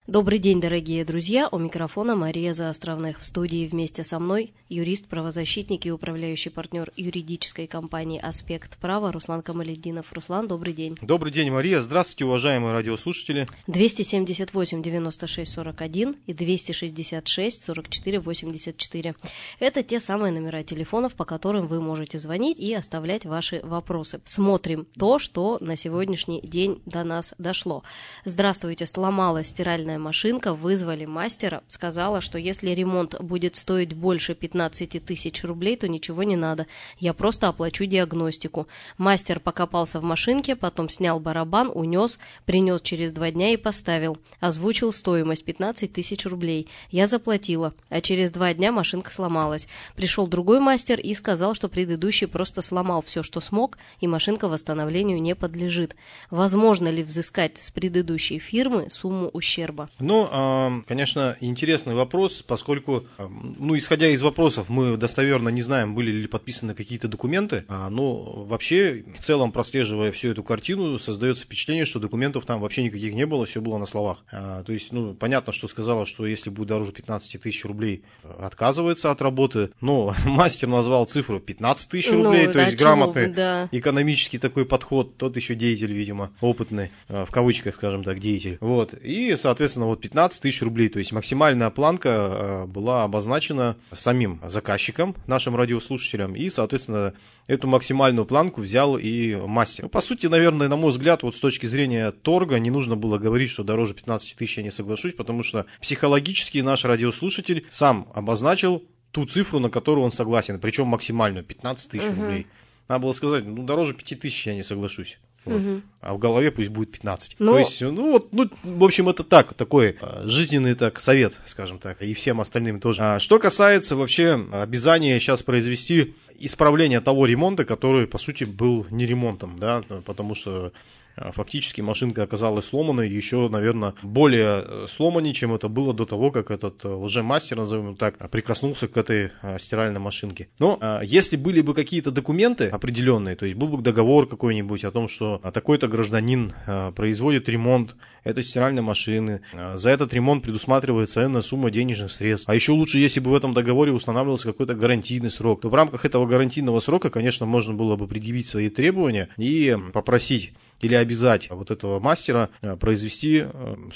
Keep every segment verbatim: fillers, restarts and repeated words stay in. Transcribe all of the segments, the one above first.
Добрый день, дорогие друзья, у микрофона Мария Заостровных. В студии вместе со мной юрист, правозащитник и управляющий партнер юридической компании «Аспект права» Руслан Камалетдинов. Руслан, добрый день. Добрый день, Мария. Здравствуйте, уважаемые радиослушатели. двести семьдесят восемь девяносто шесть сорок один и двести шестьдесят шесть сорок четыре восемьдесят четыре. Это те самые номера телефонов, по которым вы можете звонить и оставлять ваши вопросы. Смотрим то, что на сегодняшний день до нас дошло. Здравствуйте, сломалась стиральная машинка, вызвали мастера, сказала, что если ремонт будет стоить больше пятнадцать тысяч рублей, то ничего не надо, я просто оплачу диагностику. Мастер покопался в машинке, потом снял барабан, унес, принес через два дня и поставил. Озвучил стоимость пятнадцать тысяч рублей. Я заплатила, а через два дня машинка сломалась. Пришел другой мастер и сказал, что предыдущий просто сломал все, что смог, и машинка восстановлению не подлежит. Возможно ли взыскать с предыдущей фирмы сумму ущерба? Ну, конечно, интересный вопрос, поскольку, ну, исходя из вопросов, мы достоверно не знаем, были ли подписаны какие-то документы, но вообще, в целом, прослеживая всю эту картину, создается впечатление, что документов там вообще никаких не было, все было на словах. То есть, ну, понятно, что сказала, что если будет дороже пятнадцать тысяч рублей, отказывается от работы, но мастер назвал цифру пятнадцать тысяч рублей, ну, то да, есть грамотный, да. Экономический такой подход, тот еще деятель, видимо, опытный, в кавычках, скажем так, деятель. Вот, и, соответственно, вот пятнадцать тысяч рублей, то есть максимальная планка была обозначена самим заказчиком, нашим радиослушателям, и, соответственно, эту максимальную планку взял и мастер. Ну, по сути, наверное, на мой взгляд, вот с точки зрения торга, не нужно было говорить, что дороже пятнадцать тысяч я не соглашусь, потому что психологически наш радиослушатель сам обозначил ту цифру, на которую он согласен, причем максимальную, пятнадцать тысяч uh-huh. рублей. Надо было сказать, ну, дороже пяти тысяч я не соглашусь. Вот. Угу. А в голове пусть будет пятнадцать. Но... То есть, ну вот, ну, в общем, это так, такой жизненный так совет, скажем так, и всем остальным тоже. А что касается вообще обязания сейчас произвести исправление того ремонта, который, по сути, был не ремонтом, да, потому что фактически машинка оказалась сломанной, еще, наверное, более сломанной, чем это было до того, как этот лжемастер, назовем так, прикоснулся к этой стиральной машинке. Но если были бы какие-то документы определенные, то есть был бы договор какой-нибудь о том, что такой-то гражданин производит ремонт этой стиральной машины, за этот ремонт предусматривается энная сумма денежных средств, а еще лучше, если бы в этом договоре устанавливался какой-то гарантийный срок, то в рамках этого гарантийного срока, конечно, можно было бы предъявить свои требования и попросить или обязать вот этого мастера произвести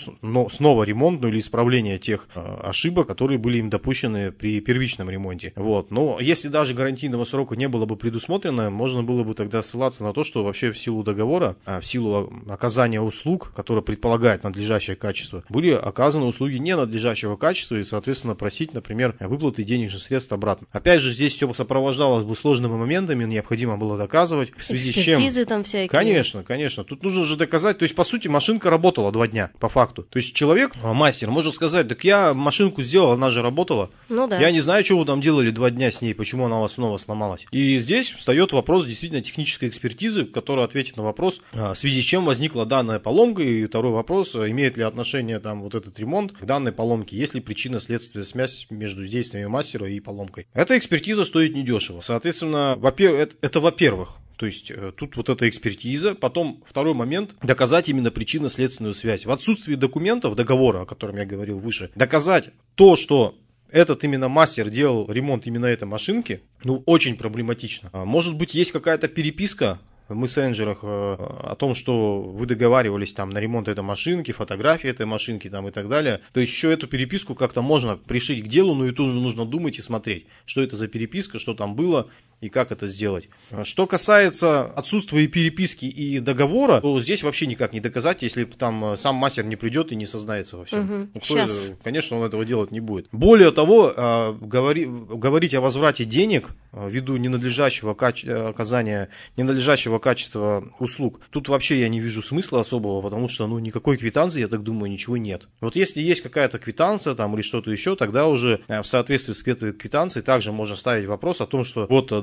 снова ремонт, ну или исправление тех ошибок, которые были им допущены при первичном ремонте. Вот. Но если даже гарантийного срока не было бы предусмотрено, можно было бы тогда ссылаться на то, что вообще в силу договора, в силу оказания услуг, которые предполагают надлежащее качество, были оказаны услуги ненадлежащего качества и, соответственно, просить, например, выплаты денежных средств обратно. Опять же, здесь все сопровождалось бы сложными моментами, необходимо было доказывать, в связи Экспертизы с чем... там всякие. Конечно, конечно. Тут нужно же доказать, то есть, по сути, машинка работала два дня, по факту. То есть, человек, мастер, может сказать, так я машинку сделал, она же работала. Ну да. Я не знаю, что вы там делали два дня с ней, почему она у вас снова сломалась. И здесь встает вопрос действительно технической экспертизы, которая ответит на вопрос, в связи с чем возникла данная поломка. И второй вопрос, имеет ли отношение там вот этот ремонт к данной поломке, есть ли причинно-следственная связь между действиями мастера и поломкой. Эта экспертиза стоит недешево. Соответственно, во-первых, это, это во-первых. То есть тут вот эта экспертиза, потом второй момент, доказать именно причинно-следственную связь. В отсутствии документов, договора, о котором я говорил выше, доказать то, что этот именно мастер делал ремонт именно этой машинки, ну, очень проблематично. Может быть, есть какая-то переписка в мессенджерах о том, что вы договаривались там на ремонт этой машинки, фотографии этой машинки там и так далее. То есть еще эту переписку как-то можно пришить к делу, но и тоже нужно думать и смотреть, что это за переписка, что там было и как это сделать. Что касается отсутствия переписки и договора, то здесь вообще никак не доказать, если там сам мастер не придет и не сознается во всем. Угу. Ну, Сейчас. Конечно, он этого делать не будет. Более того, говори, говорить о возврате денег ввиду ненадлежащего каче- оказания ненадлежащего качества услуг, тут вообще я не вижу смысла особого, потому что ну, никакой квитанции, я так думаю, ничего нет. Вот если есть какая-то квитанция там или что-то еще, тогда уже в соответствии с этой квитанцией также можно ставить вопрос о том, что вот,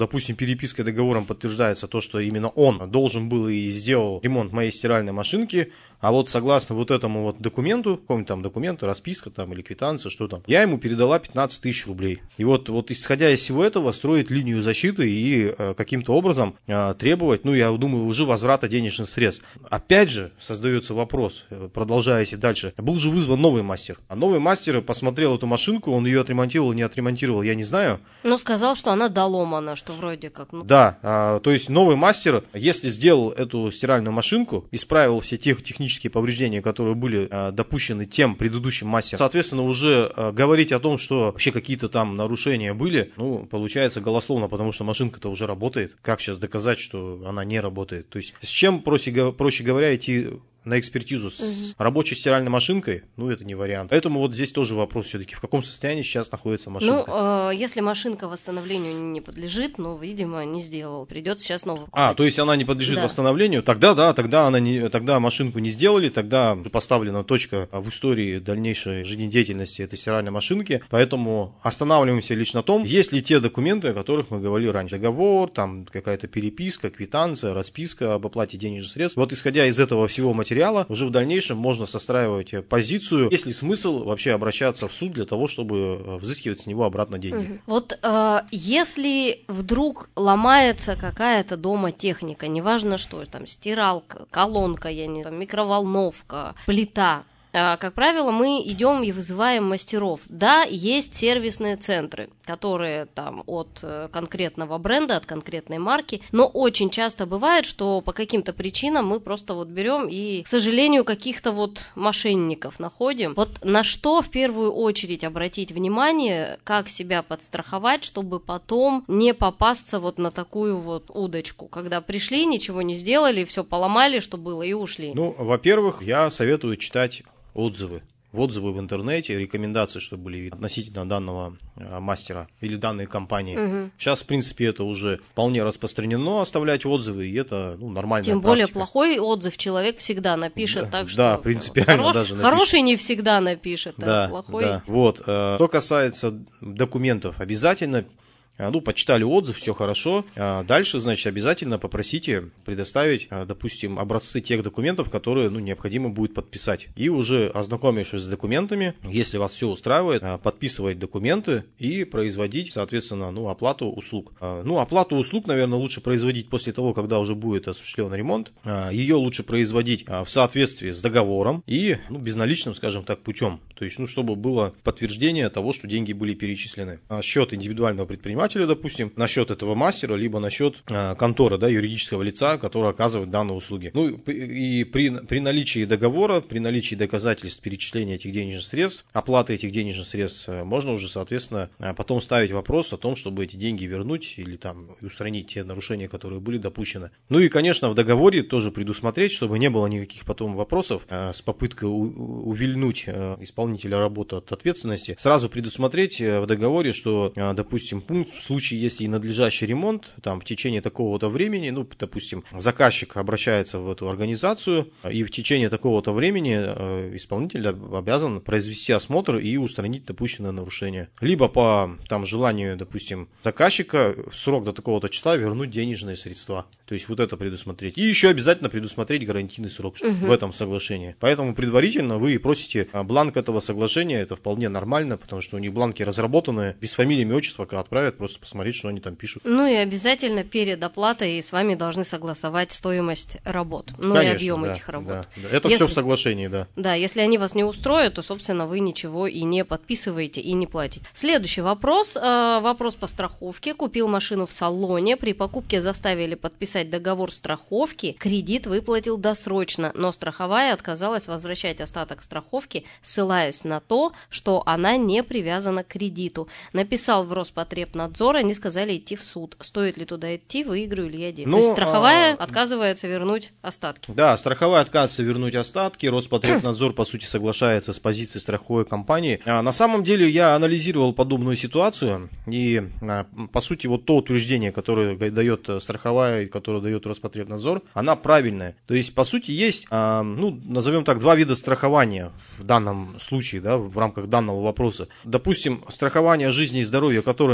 допустим, перепиской договором подтверждается то, что именно он должен был и сделал ремонт моей стиральной машинки, а вот согласно вот этому вот документу, какому-нибудь там документу, расписка там или квитанция, что там, я ему передала пятнадцать тысяч рублей. И вот, вот исходя из всего этого, строить линию защиты и э, каким-то образом э, требовать, ну, я думаю, уже возврата денежных средств. Опять же, создается вопрос, э, продолжая дальше, был же вызван новый мастер. А новый мастер посмотрел эту машинку, он ее отремонтировал, не отремонтировал, я не знаю. Ну, сказал, что она доломана, что вроде как... Ну... Да, а, то есть новый мастер, если сделал эту стиральную машинку, исправил все тех технические повреждения, которые были а, допущены тем предыдущим мастером, соответственно, уже а, говорить о том, что вообще какие-то там нарушения были, ну, получается голословно, потому что машинка-то уже работает. Как сейчас доказать, что она не работает? То есть с чем, проще, проще говоря, идти на экспертизу с угу. рабочей стиральной машинкой, ну, это не вариант. Поэтому вот здесь тоже вопрос все-таки, в каком состоянии сейчас находится машинка. Ну, э, если машинка восстановлению не подлежит, ну, видимо, не сделал. Придется сейчас новую купить. А, то есть она не подлежит да. восстановлению, тогда, да, тогда, она не, тогда машинку не сделали, тогда поставлена точка в истории дальнейшей жизнедеятельности этой стиральной машинки, поэтому останавливаемся лишь на том, есть ли те документы, о которых мы говорили раньше. Договор, там какая-то переписка, квитанция, расписка об оплате денежных средств. Вот исходя из этого всего материала, уже в дальнейшем можно состраивать позицию, есть ли смысл вообще обращаться в суд для того, чтобы взыскивать с него обратно деньги. Угу. Вот э, если вдруг ломается какая-то дома техника, неважно что, там стиралка, колонка, я не знаю, микроволновка, плита, как правило, мы идем и вызываем мастеров. Да, есть сервисные центры, которые там от конкретного бренда, от конкретной марки, но очень часто бывает, что по каким-то причинам мы просто вот берем и, к сожалению, каких-то вот мошенников находим. Вот на что в первую очередь обратить внимание, как себя подстраховать, чтобы потом не попасться вот на такую вот удочку, когда пришли, ничего не сделали, все поломали, что было, и ушли. Ну, во-первых, я советую читать отзывы. Отзывы в интернете, рекомендации, что были относительно данного э, мастера или данной компании. Угу. Сейчас, в принципе, это уже вполне распространено, оставлять отзывы, и это ну, нормальная Тем практика. более плохой отзыв человек всегда напишет, да, так что... Да, принципиально хорош, даже напишет. Хороший не всегда напишет, да, а плохой... Да. Вот. Э, что касается документов, обязательно... Ну, почитали отзыв, все хорошо. Дальше, значит, обязательно попросите предоставить, допустим, образцы тех документов, которые, ну, необходимо будет подписать. И уже ознакомившись с документами, если вас все устраивает, подписывать документы и производить, соответственно, ну, оплату услуг. Ну, оплату услуг, наверное, лучше производить после того, когда уже будет осуществлен ремонт. Ее лучше производить в соответствии с договором и, ну, безналичным, скажем так, путем. То есть, ну, чтобы было подтверждение того, что деньги были перечислены. Счет индивидуального предпринимателя, допустим, на счет этого мастера, либо на счет э, конторы, да, юридического лица, который оказывает данные услуги. Ну и при, при наличии договора, при наличии доказательств перечисления этих денежных средств, оплаты этих денежных средств, можно уже, соответственно, потом ставить вопрос о том, чтобы эти деньги вернуть или там устранить те нарушения, которые были допущены. Ну и, конечно, в договоре тоже предусмотреть, чтобы не было никаких потом вопросов э, с попыткой у, увильнуть э, исполнителя работы от ответственности. Сразу предусмотреть э, в договоре, что, э, допустим, пункт в случае, если надлежащий ремонт, там, в течение такого-то времени, ну, допустим, заказчик обращается в эту организацию, и в течение такого-то времени э, исполнитель обязан произвести осмотр и устранить допущенное нарушение. Либо по там, желанию, допустим, заказчика в срок до такого-то числа вернуть денежные средства. То есть вот это предусмотреть. И еще обязательно предусмотреть гарантийный срок угу. в этом соглашении. Поэтому предварительно вы просите бланк этого соглашения, это вполне нормально, потому что у них бланки разработаны, без фамилии, имя, отчества отправят, просто посмотреть, что они там пишут. Ну и обязательно перед оплатой с вами должны согласовать стоимость работ, ну Конечно, и объем да, этих работ. Да, да. Это если, все в соглашении, да. Да, если они вас не устроят, то, собственно, вы ничего и не подписываете, и не платите. Следующий вопрос, э, вопрос по страховке. Купил машину в салоне, при покупке заставили подписать договор страховки, кредит выплатил досрочно, но страховая отказалась возвращать остаток страховки, ссылаясь на то, что она не привязана к кредиту. Написал в Роспотребнадзор, они сказали идти в суд. Стоит ли туда идти, выиграю ли я деньги? Ну, то есть страховая а... отказывается вернуть остатки. Да, страховая отказывается вернуть остатки, Роспотребнадзор, по сути, соглашается с позицией страховой компании. А на самом деле я анализировал подобную ситуацию, и, по сути, вот то утверждение, которое дает страховая, которое дает Роспотребнадзор, она правильная. То есть, по сути, есть, ну, назовем так, два вида страхования в данном случае, да, в рамках данного вопроса. Допустим, страхование жизни и здоровья, которое не связано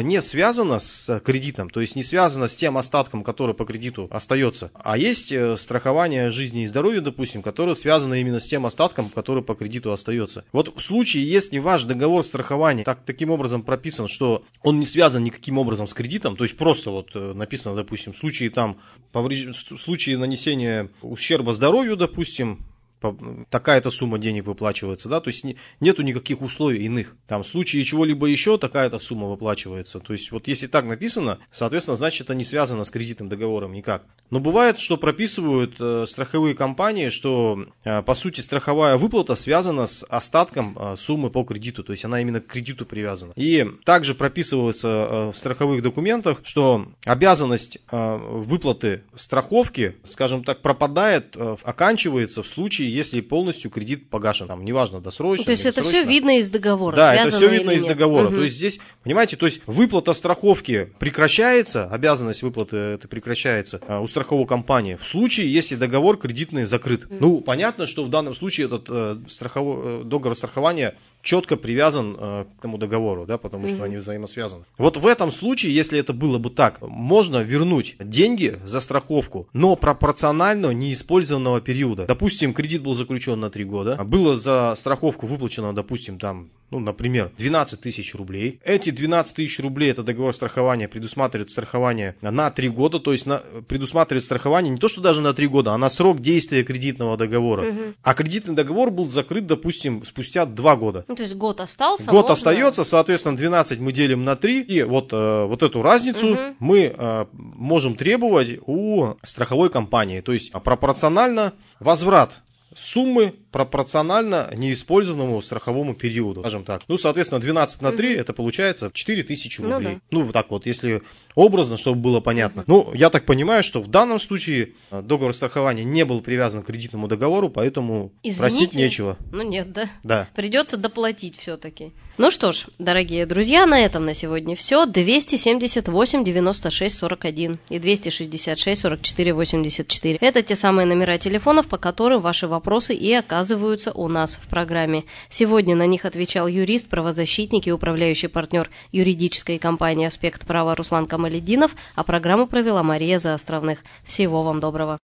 связано с кредитом, то есть не связано с тем остатком, который по кредиту остается. А есть страхование жизни и здоровья, допустим, которое связано именно с тем остатком, который по кредиту остается. Вот в случае, если ваш договор страхования так, таким образом прописан, что он не связан никаким образом с кредитом, то есть просто вот написано, допустим, в случае, там, повреж... в случае нанесения ущерба здоровью, допустим, такая-то сумма денег выплачивается, да, то есть не, нету никаких условий иных. Там в случае чего-либо еще такая-то сумма выплачивается. То есть вот если так написано, соответственно, значит это не связано с кредитным договором никак. Но бывает, что прописывают э, страховые компании, что э, по сути страховая выплата связана с остатком э, суммы по кредиту, то есть она именно к кредиту привязана. И также прописывается э, в страховых документах, что обязанность э, выплаты страховки, скажем так, пропадает, э, оканчивается в случае, если полностью кредит погашен, там, неважно, досрочно. Ну, то есть это все видно из договора. Да, это все видно из договора. Угу. То есть здесь, понимаете, то есть выплата страховки прекращается, обязанность выплаты это прекращается а, у страховой компании в случае, если договор кредитный закрыт. Угу. Ну, понятно, что в данном случае этот э, страховой, договор страхования четко привязан э, к тому договору, да, потому что mm-hmm. они взаимосвязаны. Вот в этом случае, если это было бы так, можно вернуть деньги за страховку, но пропорционально неиспользованного периода. Допустим, кредит был заключен на три года, было за страховку выплачено, допустим, там, ну, например, двенадцать тысяч рублей. Эти двенадцать тысяч рублей, это договор страхования, предусматривает страхование на три года, то есть на, предусматривает страхование не то, что даже на три года, а на срок действия кредитного договора. Mm-hmm. А кредитный договор был закрыт, допустим, спустя два года. Ну, то есть год остался. Год можно... остается, соответственно, двенадцать мы делим на три, и вот, э, вот эту разницу угу. мы э, можем требовать у страховой компании. То есть пропорционально возврат суммы пропорционально неиспользованному страховому периоду, скажем так. Ну, соответственно, двенадцать на три, mm-hmm. это получается четыре тысячи рублей. Ну, да. ну, вот так вот, если образно, чтобы было понятно. Mm-hmm. Ну, я так понимаю, что в данном случае договор страхования не был привязан к кредитному договору, поэтому Извините? просить нечего. Ну, нет, да? Да. Придется доплатить все-таки. Ну что ж, дорогие друзья, на этом на сегодня все. двести семьдесят восемь девяносто шесть сорок один и двести шестьдесят шесть сорок четыре восемьдесят четыре. Это те самые номера телефонов, по которым ваши вопросы и оказываются у нас в программе. Сегодня на них отвечал юрист, правозащитник и управляющий партнер юридической компании «Аспект права» Руслан Камалетдинов, а программу провела Мария Заостровных. Всего вам доброго.